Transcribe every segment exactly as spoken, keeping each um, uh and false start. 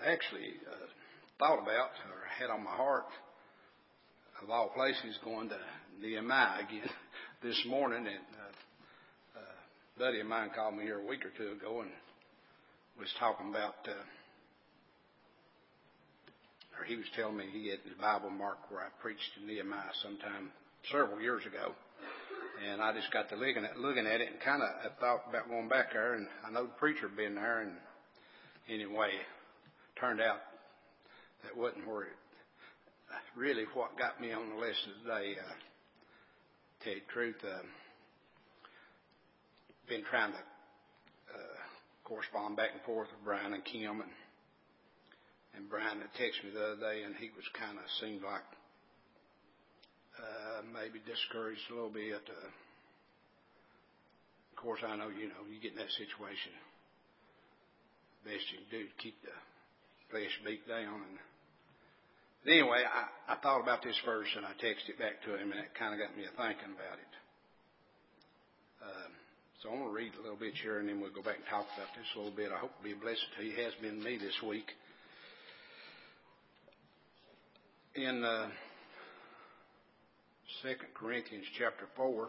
actually uh, thought about or had on my heart, of all places, going to Nehemiah again this morning. And uh, a buddy of mine called me here a week or two ago and was talking about, uh, or he was telling me he had his Bible marked where I preached in Nehemiah sometime several years ago. And I just got to looking at, looking at it and kind of thought about going back there. And I know the preacher had been there. And anyway, turned out that wasn't where it, really what got me on the lesson today. Uh, to tell you the truth, uh, been trying to uh, correspond back and forth with Brian and Kim. And, and Brian had texted me the other day, and he was kind of seemed like Uh, maybe discouraged a little bit. Uh, of course, I know, you know, you get in that situation, best you can do to keep the flesh beat down. And but anyway, I, I thought about this verse and I texted it back to him, and it kind of got me a thinking about it. Um, so I'm going to read a little bit here, and then we'll go back and talk about this a little bit. I hope it'll be a blessing to you. It has been me this week. In uh, Second Corinthians chapter four,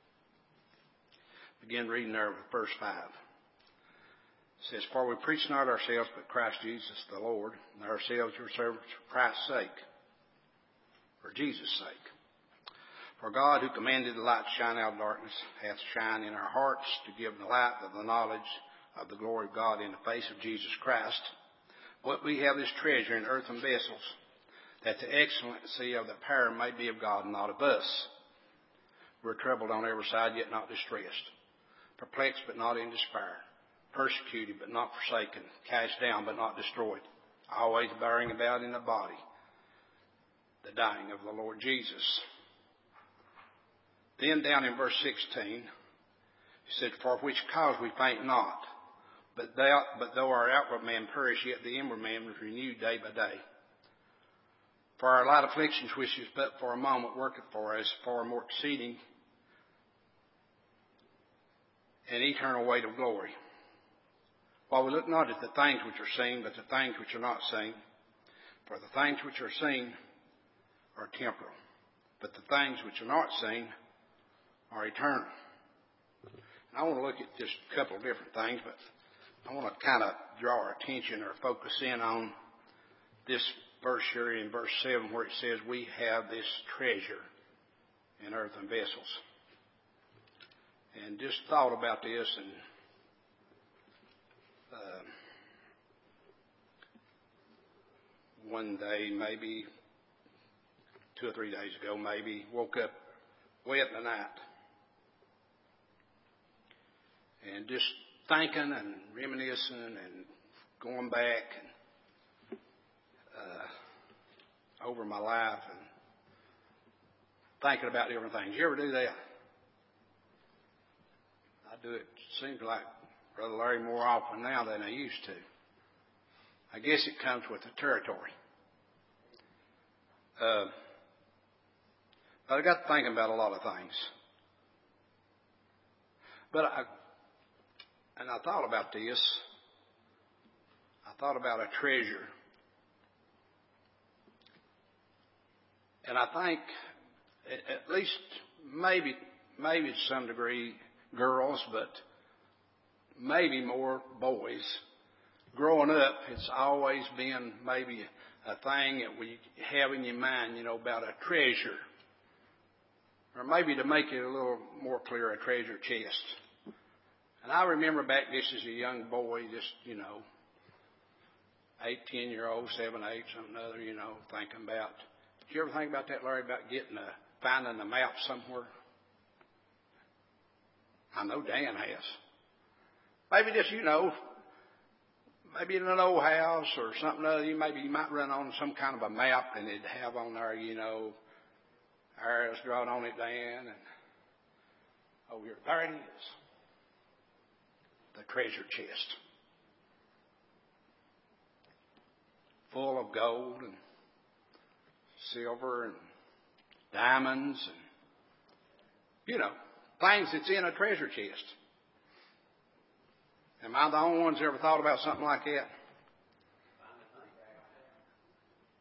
begin reading there with verse five. It says, "For we preach not ourselves, but Christ Jesus the Lord, and ourselves your servants for Christ's sake," for Jesus' sake. "For God, who commanded the light to shine out of darkness, hath shined in our hearts to give the light of the knowledge of the glory of God in the face of Jesus Christ. But we have this treasure in earthen vessels, that the excellency of the power may be of God and not of us. We're troubled on every side, yet not distressed. Perplexed, but not in despair. Persecuted, but not forsaken. Cast down, but not destroyed. Always bearing about in the body the dying of the Lord Jesus." Then down in verse sixteen, he said, "For which cause we faint not, but, thou, but though our outward man perish, yet the inward man is renewed day by day. For our light afflictions, which is but for a moment, worketh for us far more exceeding and eternal weight of glory. While we look not at the things which are seen, but the things which are not seen. For the things which are seen are temporal, but the things which are not seen are eternal." And I want to look at just a couple of different things, but I want to kind of draw our attention or focus in on this verse here in verse seven, where it says we have this treasure in earthen vessels. And just thought about this, and uh, one day, maybe two or three days ago, maybe woke up wet in the night, and just thinking and reminiscing and going back and Uh, over my life and thinking about different things. You ever do that? I do it, seems like, Brother Larry, more often now than I used to. I guess it comes with the territory. Uh, but I got to thinking about a lot of things. But I, and I thought about this. I thought about a treasure. And I think, at least maybe, maybe to some degree, girls, but maybe more boys. Growing up, it's always been maybe a thing that we have in your mind, you know, about a treasure. Or maybe to make it a little more clear, a treasure chest. And I remember back just as a young boy, just, you know, eight, ten year old, seven, eight, something other, you know, thinking about. Did you ever think about that, Larry, about getting a, finding a map somewhere? I know Dan has. Maybe just, you know, maybe in an old house or something other, you maybe you might run on some kind of a map and it'd have on there, you know, arrows drawn on it, Dan, and oh, here, there it is. The treasure chest. Full of gold and silver and diamonds and, you know, things that's in a treasure chest. Am I the only one who's ever thought about something like that?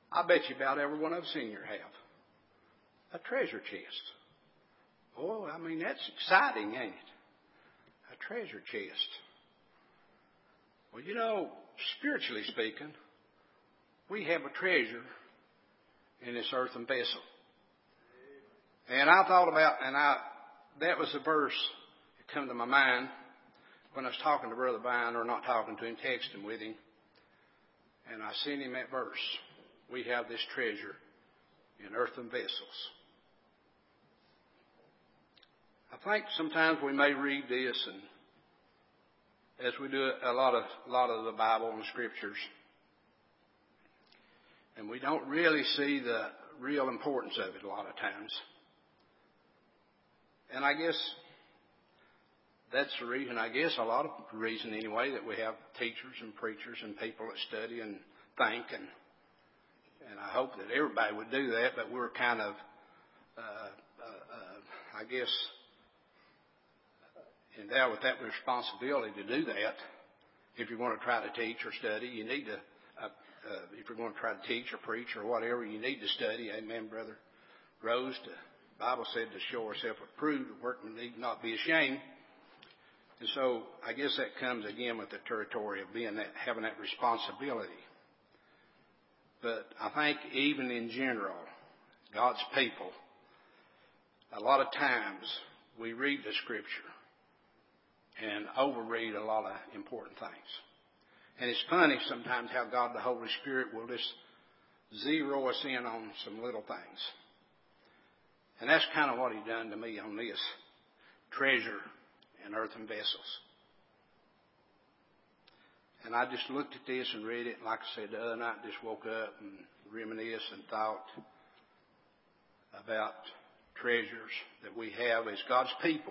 I bet you about every one of us in here have a treasure chest. Oh, I mean, that's exciting, ain't it? A treasure chest. Well, you know, spiritually speaking, we have a treasure in this earthen vessel. And I thought about, and I that was the verse that came to my mind when I was talking to Brother Vine, or not talking to him, texting with him. And I sent him that verse. We have this treasure in earthen vessels. I think sometimes we may read this, and as we do a lot of a lot of the Bible and the Scriptures, and we don't really see the real importance of it a lot of times. And I guess that's the reason, I guess a lot of the reason anyway, that we have teachers and preachers and people that study and think, and and I hope that everybody would do that, but we're kind of, uh, uh, uh, I guess, endowed with that responsibility to do that. If you want to try to teach or study, you need to, uh, uh, if you're going to try to teach or preach or whatever, you need to study. Amen, Brother Rose. The Bible said to show ourselves approved, the workman need not be ashamed. And so I guess that comes again with the territory of being that, having that responsibility. But I think even in general, God's people, a lot of times we read the Scripture and overread a lot of important things. And it's funny sometimes how God the Holy Spirit will just zero us in on some little things. And that's kind of what He done to me on this treasure in earthen vessels. And I just looked at this and read it. And like I said, the other night, just woke up and reminisced and thought about treasures that we have as God's people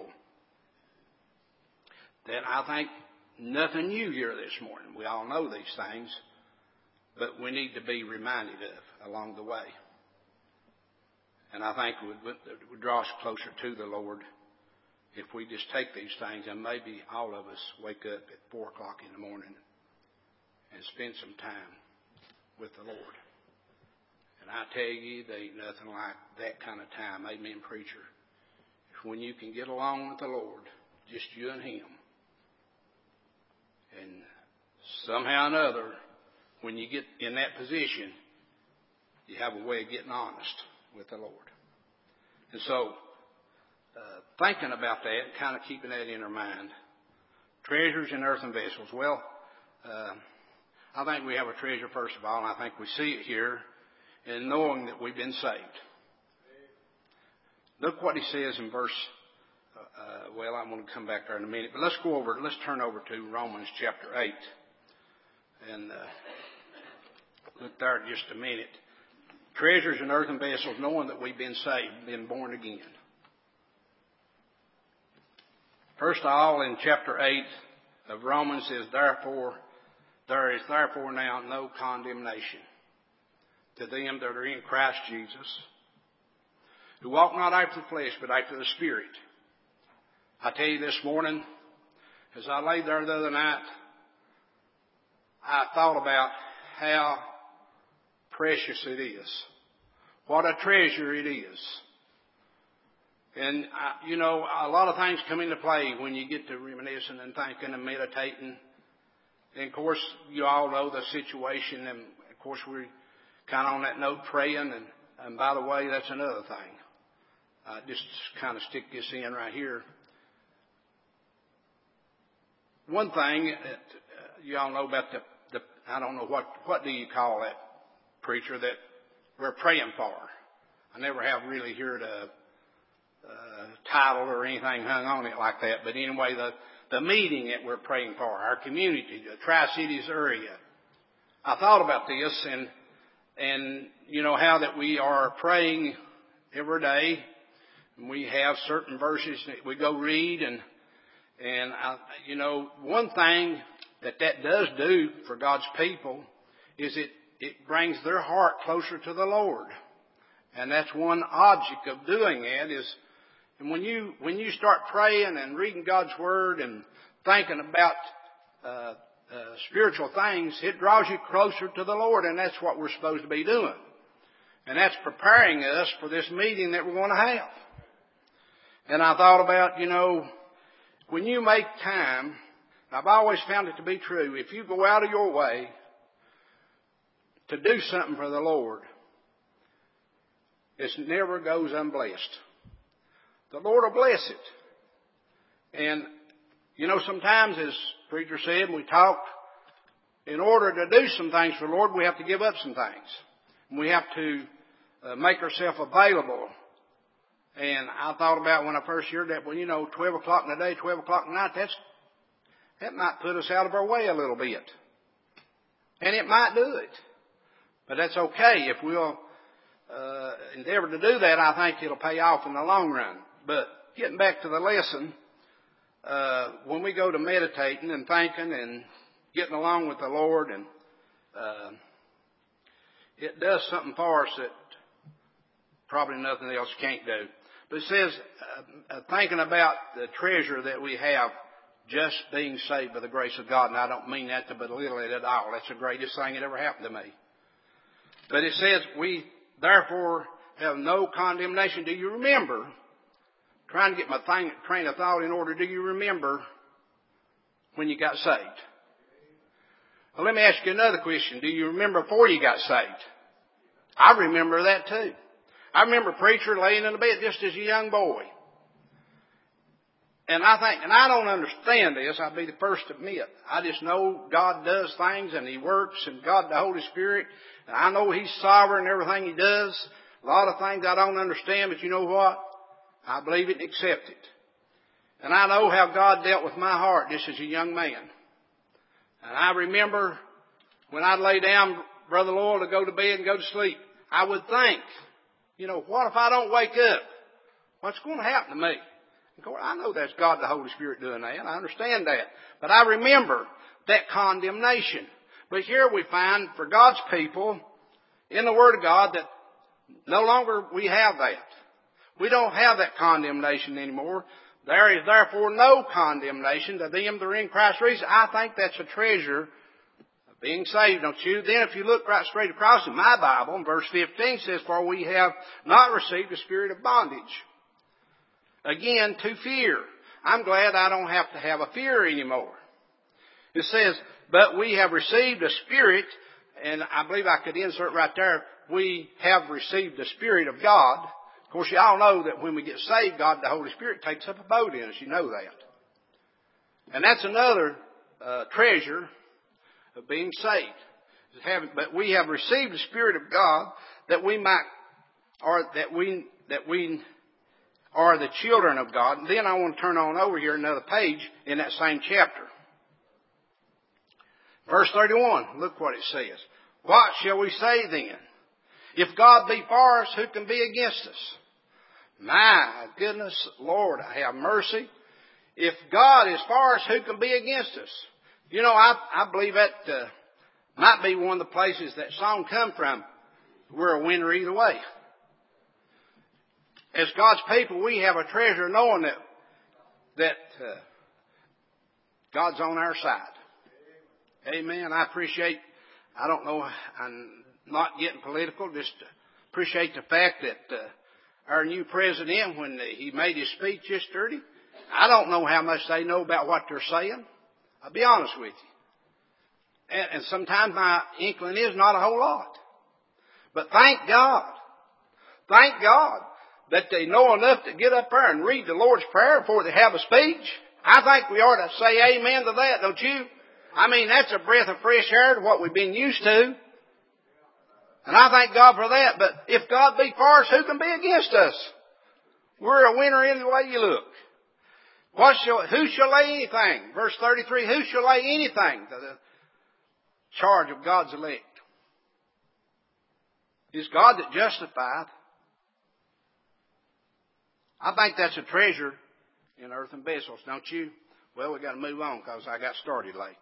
that I think nothing new here this morning. We all know these things, but we need to be reminded of along the way. And I think it would, it would draw us closer to the Lord if we just take these things, and maybe all of us wake up at four o'clock in the morning and spend some time with the Lord. And I tell you, there ain't nothing like that kind of time. Amen, preacher. It's when you can get along with the Lord, just you and Him. And somehow or another, when you get in that position, you have a way of getting honest with the Lord. And so, uh, thinking about that, kind of keeping that in our mind, treasures in earthen vessels. Well, uh, I think we have a treasure, first of all, and I think we see it here in knowing that we've been saved. Look what he says in verse, uh, uh, well, I'm going to come back there in a minute, but let's go over, let's turn over to Romans chapter eight. And uh, look there just a minute. Treasures in earthen vessels, knowing that we've been saved, been born again. First of all, in chapter eight of Romans says, therefore, there is therefore now no condemnation to them that are in Christ Jesus, who walk not after the flesh, but after the Spirit. I tell you this morning, as I lay there the other night, I thought about how precious it is. What a treasure it is. And, uh, you know, a lot of things come into play when you get to reminiscing and thinking and meditating. And, of course, you all know the situation. And, of course, we're kind of on that note praying. And, and by the way, that's another thing. Uh, just kind of stick this in right here. One thing that uh, you all know about the, the, I don't know, what, what do you call that, preacher, that we're praying for? I never have really heard a Uh, title or anything hung on it like that. But anyway, the, the meeting that we're praying for, our community, the Tri-Cities area. I thought about this and, and, you know, how that we are praying every day. And we have certain verses that we go read. And, and I, you know, one thing that that does do for God's people is it, it brings their heart closer to the Lord. And that's one object of doing that is, and when you when you start praying and reading God's Word and thinking about uh, uh, spiritual things, it draws you closer to the Lord, and that's what we're supposed to be doing. And that's preparing us for this meeting that we're going to have. And I thought about, you know, when you make time, I've always found it to be true. If you go out of your way to do something for the Lord, it never goes unblessed. The Lord will bless it. And, you know, sometimes, as the preacher said, we talk, in order to do some things for the Lord, we have to give up some things. We have to uh, make ourselves available. And I thought about when I first heard that, well, you know, twelve o'clock in the day, twelve o'clock in the night, that's, that might put us out of our way a little bit. And it might do it. But that's okay. If we'll uh, endeavor to do that, I think it'll pay off in the long run. But getting back to the lesson, uh, when we go to meditating and thinking and getting along with the Lord, and uh, it does something for us that probably nothing else can't do. But it says, uh, uh, thinking about the treasure that we have, just being saved by the grace of God. And I don't mean that to belittle it at all. That's the greatest thing that ever happened to me. But it says, we therefore have no condemnation. Do you remember, trying to get my thing, train of thought in order, do you remember when you got saved? Well, let me ask you another question. Do you remember before you got saved? I remember that too. I remember a preacher laying in the bed just as a young boy. And I think, and I don't understand this, I'll be the first to admit. I just know God does things and He works, and God the Holy Spirit. And I know He's sovereign in everything He does. A lot of things I don't understand, but you know what? I believe it and accept it. And I know how God dealt with my heart just as a young man. And I remember when I'd lay down, Brother Lowell, to go to bed and go to sleep, I would think, you know, what if I don't wake up? What's going to happen to me? Of course, I know that's God the Holy Spirit doing that. I understand that. But I remember that condemnation. But here we find for God's people in the Word of God that no longer we have that. We don't have that condemnation anymore. There is therefore no condemnation to them that are in Christ Jesus. I think that's a treasure of being saved, don't you? Then if you look right straight across in my Bible, in verse fifteen says, for we have not received a spirit of bondage. Again, to fear. I'm glad I don't have to have a fear anymore. It says, but we have received a spirit, and I believe I could insert right there, we have received the Spirit of God. Of course, you all know that when we get saved, God, the Holy Spirit, takes up a abode in us. You know that. And that's another uh, treasure of being saved. But we have received the Spirit of God that we might, or that we, that we are the children of God. And then I want to turn on over here another page in that same chapter. Verse thirty-one, look what it says. What shall we say then? If God be for us, who can be against us? My goodness, Lord, have mercy. If God is for us, who can be against us? You know, I, I believe that uh, might be one of the places that song come from. We're a winner either way. As God's people, we have a treasure knowing that, that uh, God's on our side. Amen. I appreciate, I don't know, I'm not getting political, just appreciate the fact that uh, our new president, when he made his speech yesterday, I don't know how much they know about what they're saying. I'll be honest with you. And, and sometimes my inkling is not a whole lot. But thank God, thank God that they know enough to get up there and read the Lord's Prayer before they have a speech. I think we ought to say amen to that, don't you? I mean, that's a breath of fresh air to what we've been used to. And I thank God for that. But if God be for us, who can be against us? We're a winner any way you look. What shall, who shall lay anything? Verse thirty-three, who shall lay anything to the charge of God's elect? It's God that justifieth. I think that's a treasure in earthen vessels, don't you? Well, we've got to move on because I got started late.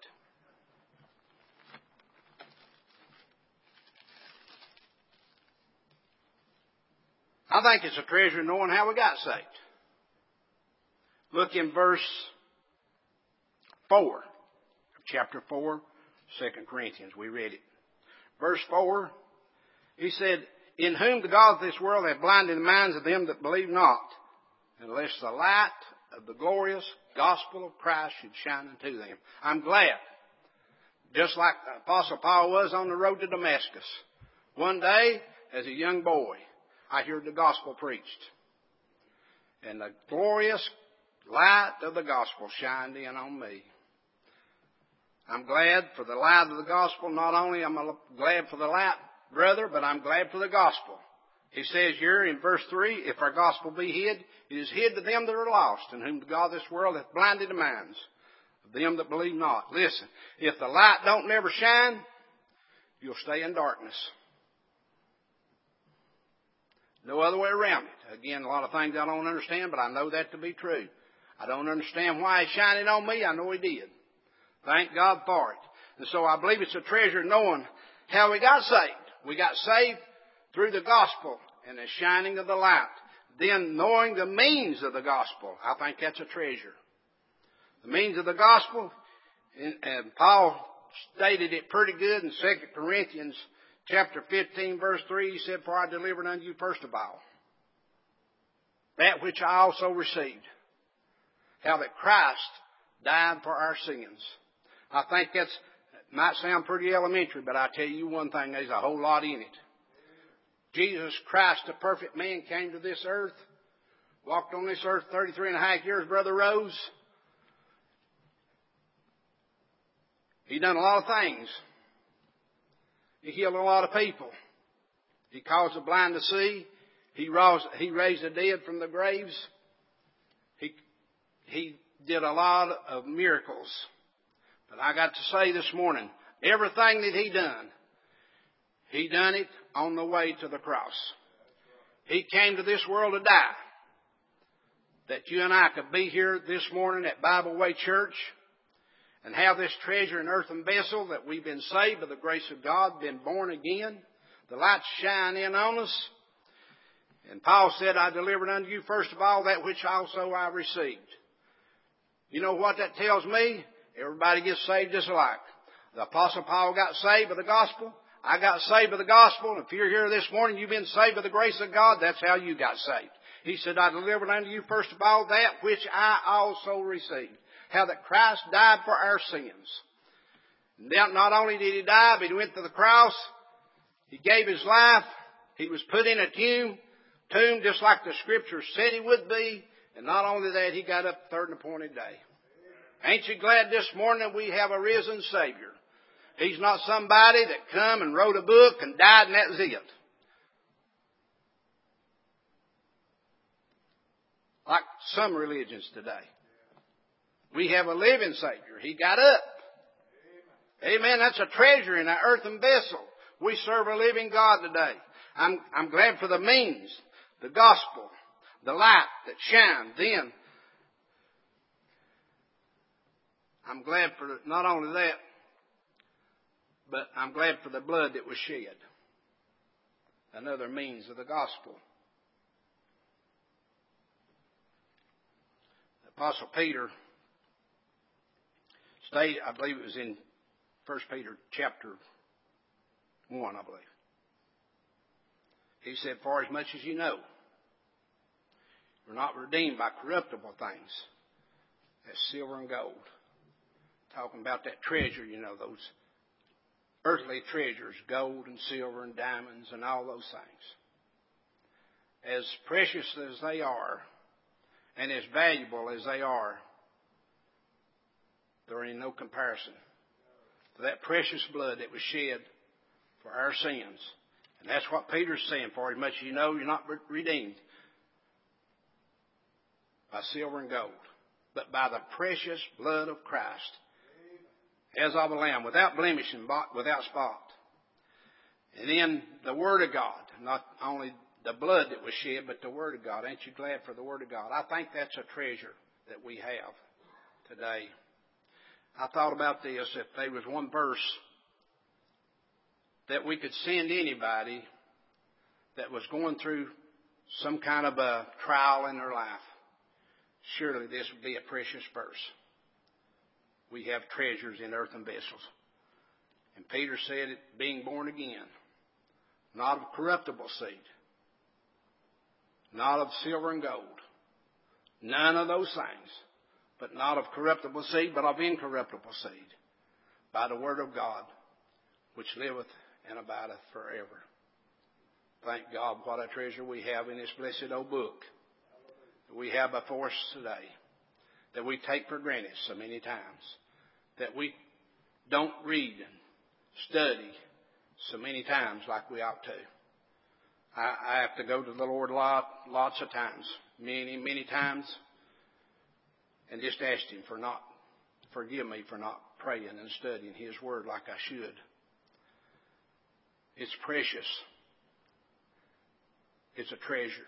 I think it's a treasure knowing how we got saved. Look in verse four, chapter four, Second Corinthians. We read it. Verse four, he said, in whom the God of this world hath blinded the minds of them that believe not, unless the light of the glorious gospel of Christ should shine unto them. I'm glad, just like the Apostle Paul was on the road to Damascus. One day, as a young boy, I heard the gospel preached. And the glorious light of the gospel shined in on me. I'm glad for the light of the gospel. Not only am I glad for the light, brother, but I'm glad for the gospel. He says here in verse three, if our gospel be hid, it is hid to them that are lost, in whom the God of this world hath blinded the minds of them that believe not. Listen, if the light don't never shine, you'll stay in darkness. No other way around it. Again, a lot of things I don't understand, but I know that to be true. I don't understand why He shined it on me. I know He did. Thank God for it. And so I believe it's a treasure knowing how we got saved. We got saved through the gospel and the shining of the light. Then knowing the means of the gospel. I think that's a treasure. The means of the gospel, and Paul stated it pretty good in Second Corinthians chapter fifteen, verse three. He said, for I delivered unto you first of all that which I also received, how that Christ died for our sins. I think that's might sound pretty elementary, but I tell you one thing, there's a whole lot in it. Jesus Christ, the perfect man, came to this earth, walked on this earth thirty-three and a half years, Brother Rose. He done a lot of things. He healed a lot of people. He caused the blind to see. He raised, he raised the dead from the graves. He, he did a lot of miracles. But I got to say this morning, everything that He done, He done it on the way to the cross. He came to this world to die, that you and I could be here this morning at Bible Way Church and have this treasure in earthen vessel, that we've been saved by the grace of God, been born again. The light shine in on us. And Paul said, I delivered unto you first of all that which also I received. You know what that tells me? Everybody gets saved just alike. The Apostle Paul got saved by the gospel. I got saved by the gospel. And if you're here this morning, you've been saved by the grace of God. That's how you got saved. He said, I delivered unto you first of all that which I also received. How that Christ died for our sins. And not only did He die, but He went to the cross. He gave His life. He was put in a tomb, tomb just like the Scripture said He would be. And not only that, He got up the third and appointed day. Ain't you glad this morning that we have a risen Savior? He's not somebody that come and wrote a book and died and that was it. Like some religions today. We have a living Savior. He got up. Amen. That's a treasure in an earthen vessel. We serve a living God today. I'm, I'm glad for the means, the gospel, the light that shines. Then, I'm glad for not only that, but I'm glad for the blood that was shed. Another means of the gospel. The Apostle Peter stated, I believe it was in First Peter chapter one, I believe. He said, for as much as you know, we're not redeemed by corruptible things, as silver and gold. Talking about that treasure, you know, those earthly treasures, gold and silver and diamonds and all those things. As precious as they are and as valuable as they are, they're in no comparison to that precious blood that was shed for our sins. And that's what Peter's saying, for as much as you know, you're not redeemed by silver and gold, but by the precious blood of Christ, as of a lamb, without blemish and without spot. And then the Word of God, not only the blood that was shed, but the Word of God. Ain't you glad for the Word of God? I think that's a treasure that we have today. I thought about this, if there was one verse that we could send anybody that was going through some kind of a trial in their life, surely this would be a precious verse. We have treasures in earthen vessels. And Peter said, being born again, not of corruptible seed, not of silver and gold, none of those things, but not of corruptible seed, but of incorruptible seed, by the word of God, which liveth and abideth forever. Thank God what a treasure we have in this blessed old book that we have before us today, that we take for granted so many times, that we don't read and study so many times like we ought to. I, I have to go to the Lord lot, lots of times, many, many times, and just ask Him for not, forgive me for not praying and studying His Word like I should. It's precious. It's a treasure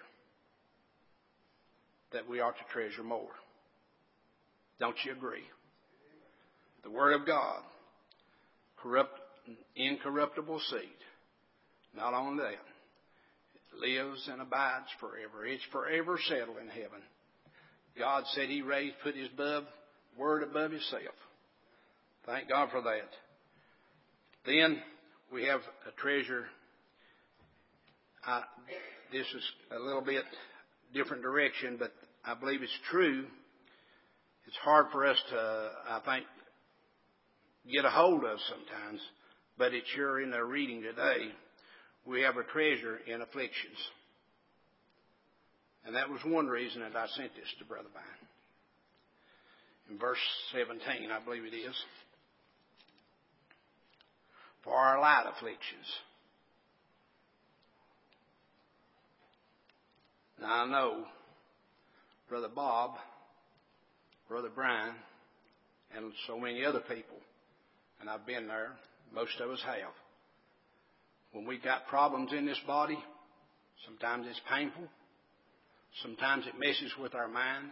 that we ought to treasure more. Don't you agree? The Word of God, corrupt, incorruptible seed. Not only that, it lives and abides forever. It's forever settled in heaven. God said He raised, put His above, Word above Himself. Thank God for that. Then we have a treasure. I, this is a little bit different direction, but I believe it's true. It's hard for us to, I think, get a hold of sometimes, but it's sure in our reading today. We have a treasure in afflictions. And that was one reason that I sent this to Brother Vine. In verse seventeen, I believe it is. For our light afflictions. Now I know Brother Bob, Brother Brian, and so many other people, and I've been there, most of us have. When we got problems in this body, sometimes it's painful. Sometimes it messes with our mind.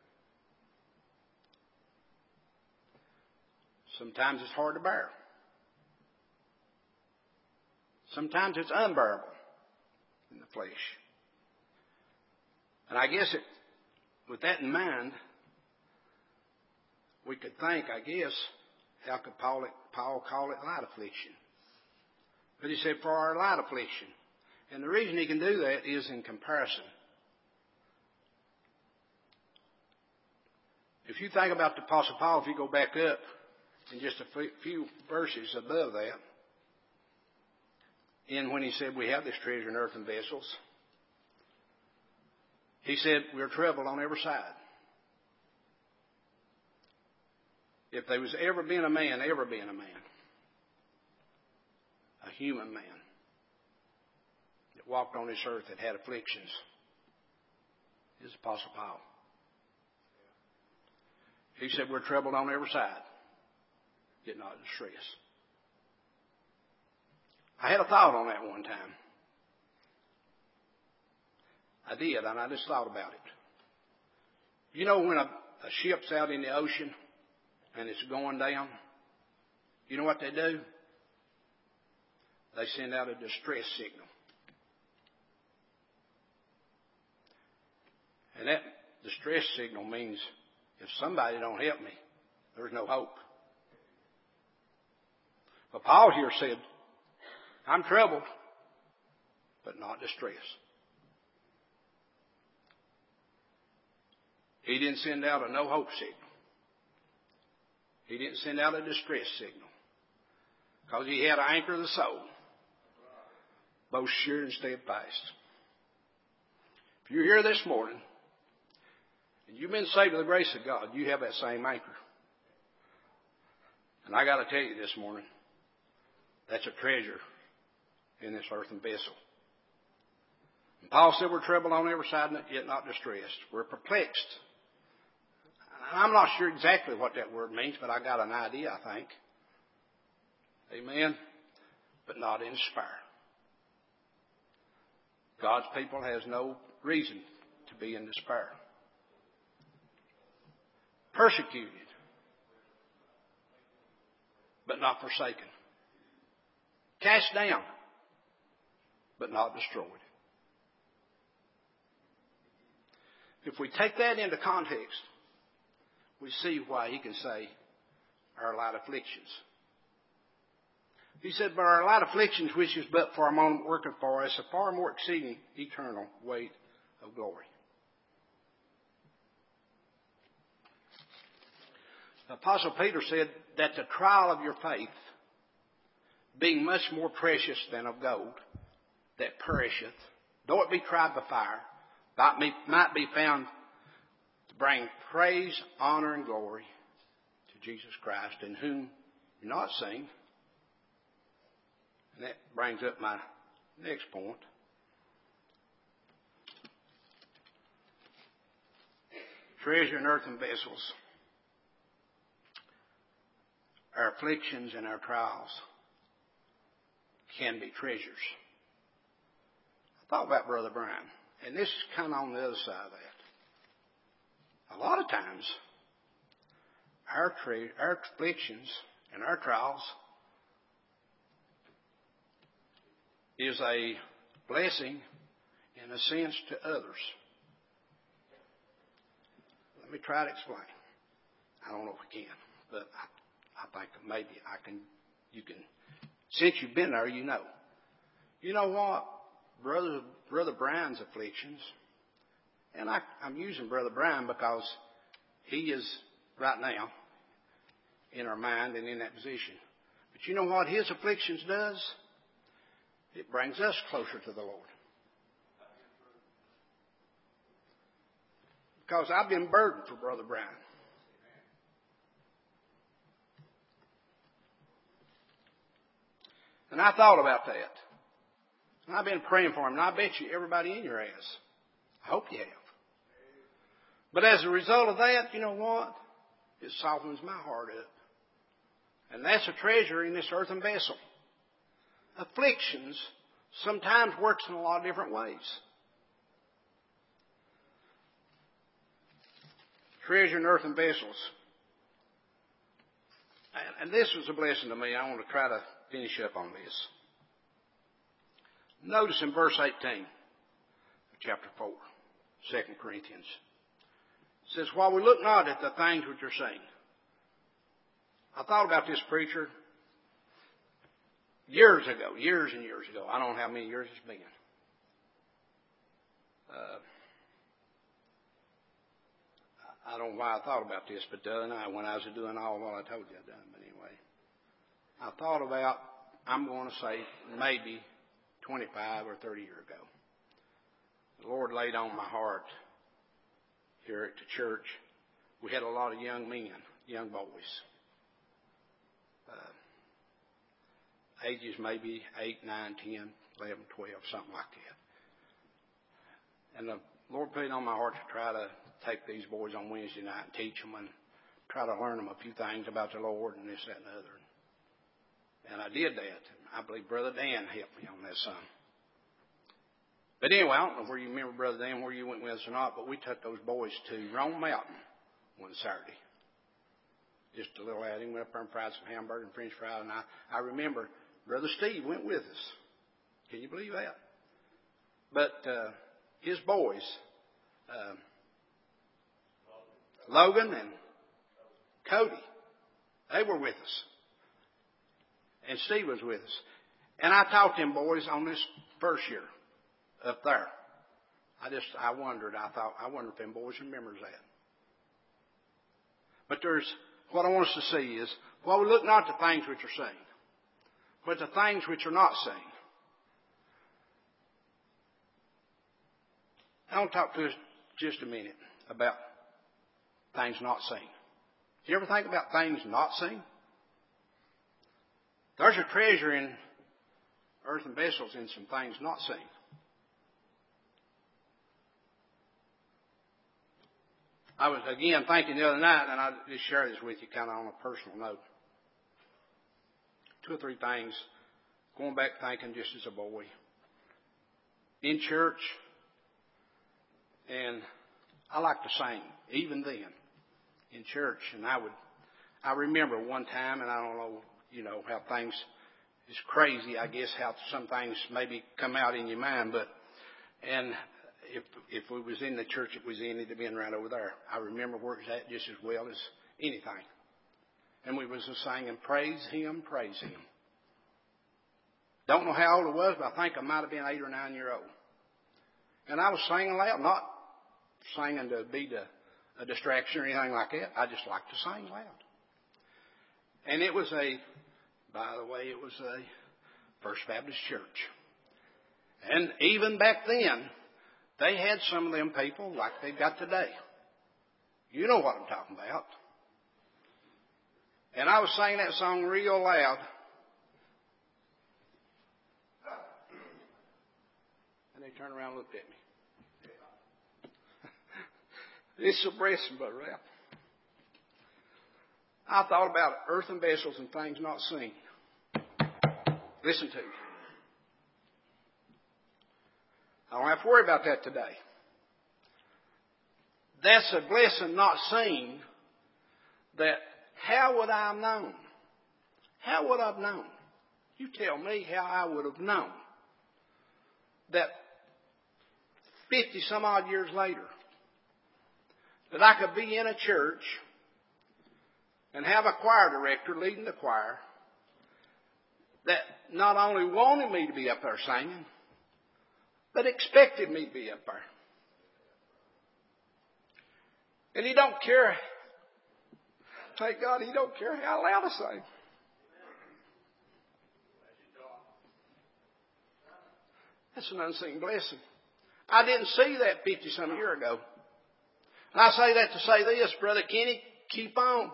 Sometimes it's hard to bear. Sometimes it's unbearable in the flesh. And I guess it, with that in mind, we could think, I guess, how could Paul, Paul call it light affliction? But he said, for our light affliction. And the reason he can do that is in comparison. If you think about the Apostle Paul, if you go back up in just a few verses above that, in when he said we have this treasure in earthen vessels, he said we're troubled on every side. If there was ever been a man, ever been a man, a human man, that walked on this earth that had afflictions, is the Apostle Paul. He said we're troubled on every side, yet not in distress. I had a thought on that one time. I did, and I just thought about it. You know when a, a ship's out in the ocean and it's going down, you know what they do? They send out a distress signal. And that distress signal means if somebody don't help me, there's no hope. But Paul here said, I'm troubled, but not distressed. He didn't send out a no hope signal. He didn't send out a distress signal. Because he had an anchor of the soul, both sure and steadfast. If you're here this morning, and you've been saved by the grace of God, you have that same anchor. And I got to tell you this morning, that's a treasure in this earthen vessel. And Paul said we're troubled on every side, yet not distressed. We're perplexed. I'm not sure exactly what that word means, but I got an idea, I think. Amen? But not in despair. God's people has no reason to be in despair. Persecuted, but not forsaken. Cast down, but not destroyed. If we take that into context, we see why he can say our light afflictions. He said, but our light afflictions, which is but for a moment, worketh for us a far more exceeding eternal weight of glory. The Apostle Peter said that the trial of your faith, being much more precious than of gold, that perisheth, though it be tried by fire, might be, might be found to bring praise, honor, and glory to Jesus Christ, in whom you're not seen. And that brings up my next point. Treasure in earthen vessels. Our afflictions and our trials can be treasures. I thought about Brother Brian, and this is kind of on the other side of that. A lot of times, our, tre- our afflictions and our trials is a blessing, in a sense, to others. Let me try to explain. I don't know if I can, but I, I think maybe I can. You can. Since you've been there, you know. You know what? Brother, Brother Brian's afflictions, and I, I'm using Brother Brian because he is right now in our mind and in that position. But you know what his afflictions does? It brings us closer to the Lord. Because I've been burdened for Brother Brian. And I thought about that. And I've been praying for him. And I bet you everybody in here has. I hope you have. But as a result of that, you know what? It softens my heart up. And that's a treasure in this earthen vessel. Afflictions sometimes works in a lot of different ways. Treasure in earthen vessels. And this was a blessing to me. I want to try to finish up on this. Notice in verse eighteen of chapter four, Second Corinthians. It says, while we look not at the things which are seen. I thought about this preacher years ago, years and years ago. I don't know how many years it's been. Uh, I don't know why I thought about this, but the other night when I was doing all what I told you I'd done. But anyway, I thought about, I'm going to say maybe twenty-five or thirty years ago. The Lord laid on my heart here at the church. We had a lot of young men, young boys. Uh, ages maybe eight, nine, ten, eleven, twelve, something like that. And the Lord put it on my heart to try to take these boys on Wednesday night and teach them and try to learn them a few things about the Lord and this, that, and the other. And I did that. I believe Brother Dan helped me on that some. But anyway, I don't know where you remember, Brother Dan, where you went with us or not, but we took those boys to Rome Mountain one Saturday. Just a little outing. Went up there and fried some hamburger and French fries. And I, I remember Brother Steve went with us. Can you believe that? But uh, his boys, uh, Logan and Cody, they were with us. And Steve was with us. And I taught them boys on this first year up there. I just, I wondered, I thought, I wonder if them boys remember that. But there's, what I want us to see is, well, we look not at the things which are seen, but the things which are not seen. I want to talk to us just a minute about things not seen. Do you ever think about things not seen? There's a treasure in earthen vessels in some things not seen. I was, again, thinking the other night, and I'll just share this with you kind of on a personal note. Two or three things, going back thinking just as a boy. In church, and I like to sing, even then, in church. And I would, I remember one time, and I don't know, you know, how things, it's crazy, I guess, how some things maybe come out in your mind, but, and if if we was in the church it was in, it'd have been right over there. I remember where it was at just as well as anything. And we was singing, praise Him, praise Him. Don't know how old I was, but I think I might have been eight or nine year old. And I was singing loud, not singing to be the, a distraction or anything like that. I just like to sing loud. And it was a, by the way, it was a First Baptist church. And even back then, they had some of them people like they've got today. You know what I'm talking about. And I was singing that song real loud. And they turned around and looked at me. It's a blessing, Brother Ralph. I thought about earthen vessels and things not seen. Listen to me. I don't have to worry about that today. That's a blessing not seen. That how would I have known? How would I have known? You tell me how I would have known that fifty some odd years later that I could be in a church and have a choir director leading the choir that not only wanted me to be up there singing, but expected me to be up there. And he don't care. Thank God he don't care how loud I sing. That's an unseen blessing. I didn't see that fifty some year ago. And I say that to say this, Brother Kenny, keep on.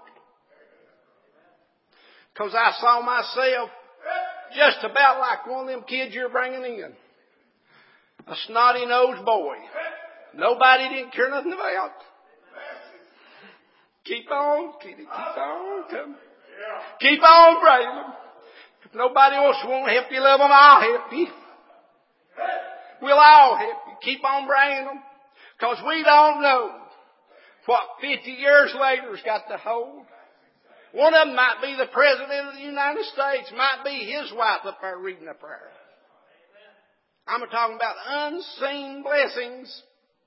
Because I saw myself just about like one of them kids you're bringing in. A snotty-nosed boy. Nobody didn't care nothing about. Keep on, Kenny, keep on coming. Keep on bringing them. If nobody else won't help you love them, I'll help you. We'll all help you. Keep on bringing them. Because we don't know what fifty years later has got to hold. One of them might be the President of the United States. Might be his wife up there reading a prayer. I'm talking about unseen blessings.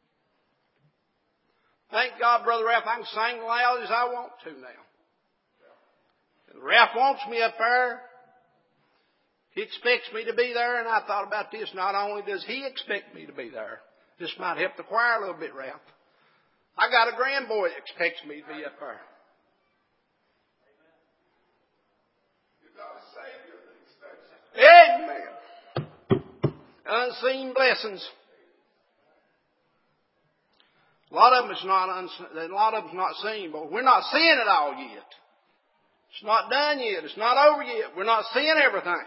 Thank God, Brother Ralph, I can sing loud as I want to now. If Ralph wants me up there. He expects me to be there, and I thought about this. Not only does he expect me to be there, this might help the choir a little bit, Ralph. I got a grandboy that expects me to be up there. Amen. Unseen blessings. A lot of them is not unseen, a lot of them's not seen, but we're not seeing it all yet. It's not done yet. It's not over yet. We're not seeing everything.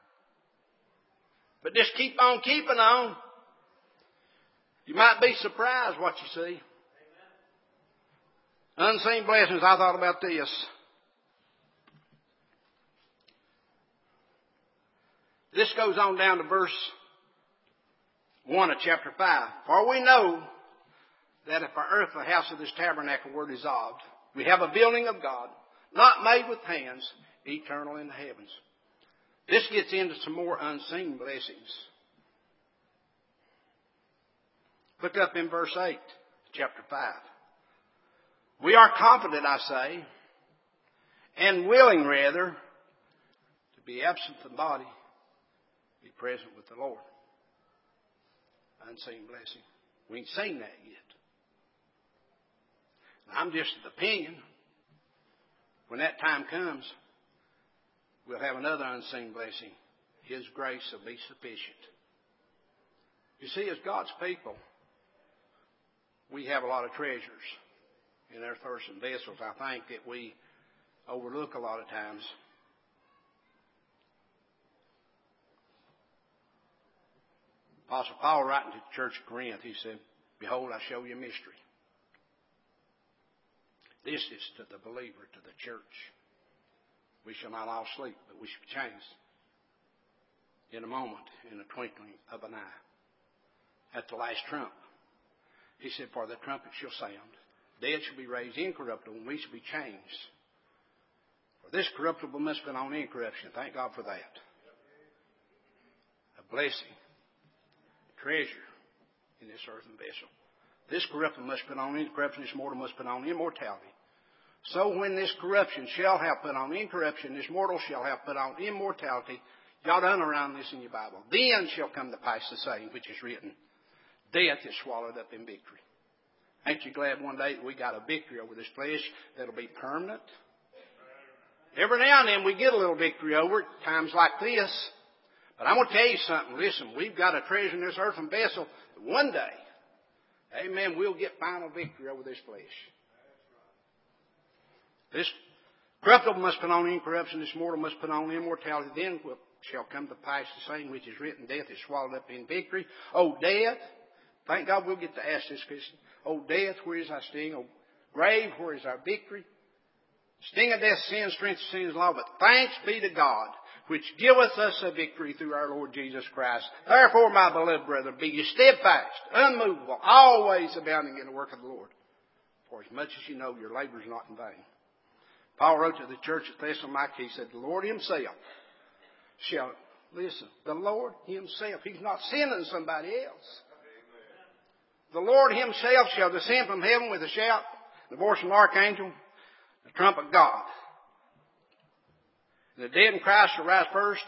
But just keep on keeping on. You might be surprised what you see. Unseen blessings, I thought about this. This goes on down to verse one of chapter five. For we know that if our earthly house of this tabernacle were dissolved, we have a building of God, not made with hands, eternal in the heavens. This gets into some more unseen blessings. Look up in verse eight, chapter five. We are confident, I say, and willing rather, to be absent from the body, be present with the Lord. Unseen blessing. We ain't seen that yet. I'm just of the opinion, when that time comes, we'll have another unseen blessing. His grace will be sufficient. You see, as God's people, we have a lot of treasures in our earthen vessels. I think that we overlook a lot of times. Apostle Paul, writing to the church of Corinth, he said, "Behold, I show you a mystery." This is to the believer, to the church. We shall not all sleep, but we shall be changed in a moment, in a twinkling of an eye. At the last trump, he said, "For the trumpet shall sound. Dead shall be raised incorruptible, and we shall be changed. For this corruptible must put on incorruption." Thank God for that. A blessing, treasure in this earthen vessel. This corruptible must put on incorruption, this mortal must put on immortality. So when this corruption shall have put on incorruption, this mortal shall have put on immortality, Y'all done around this in your Bible. Then shall come to pass the saying which is written, death is swallowed up in victory. Ain't you glad one day that we got a victory over this flesh that'll be permanent? Every now and then we get a little victory over it, times like this. But I'm going to tell you something. Listen, we've got a treasure in this earthen vessel. One day, amen, we'll get final victory over this flesh. This corruptible must put on incorruption. This mortal must put on immortality. Then shall come to pass the saying which is written, death is swallowed up in victory. O death, thank God we'll get to ask this question. O death, where is thy sting? O grave, where is our victory? Sting of death, sin, strength of sin is law. But thanks be to God, which giveth us a victory through our Lord Jesus Christ. Therefore, my beloved brethren, be ye steadfast, unmovable, always abounding in the work of the Lord. For as much as you know, your labor is not in vain. Paul wrote to the church at Thessalonica, he said, the Lord himself shall, listen, the Lord himself, he's not sending somebody else. The Lord himself shall descend from heaven with a shout, the voice of an archangel, the trump of God. And the dead in Christ shall rise first.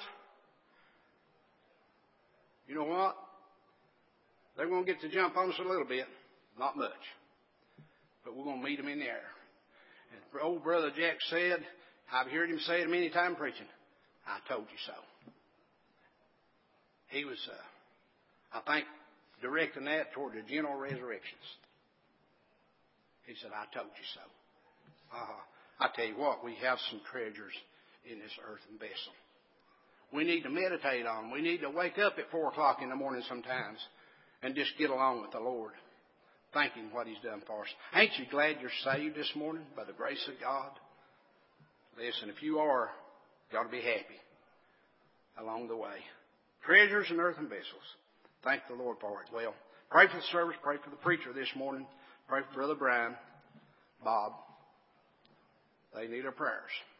You know what? They're going to get to jump on us a little bit. Not much. But we're going to meet them in the air. And old Brother Jack said, I've heard him say it many times preaching, I told you so. He was, uh, I think, directing that toward the general resurrections. He said, I told you so. Uh-huh. I tell you what, we have some treasures in this earthen vessel. We need to meditate on them. We need to wake up at four o'clock in the morning sometimes and just get along with the Lord, thanking what he's done for us. Ain't you glad you're saved this morning by the grace of God? Listen, if you are, you ought to be happy along the way. Treasures in earthen vessels. Thank the Lord for it. Well, pray for the service. Pray for the preacher this morning. Pray for Brother Brian, Bob. They need our prayers.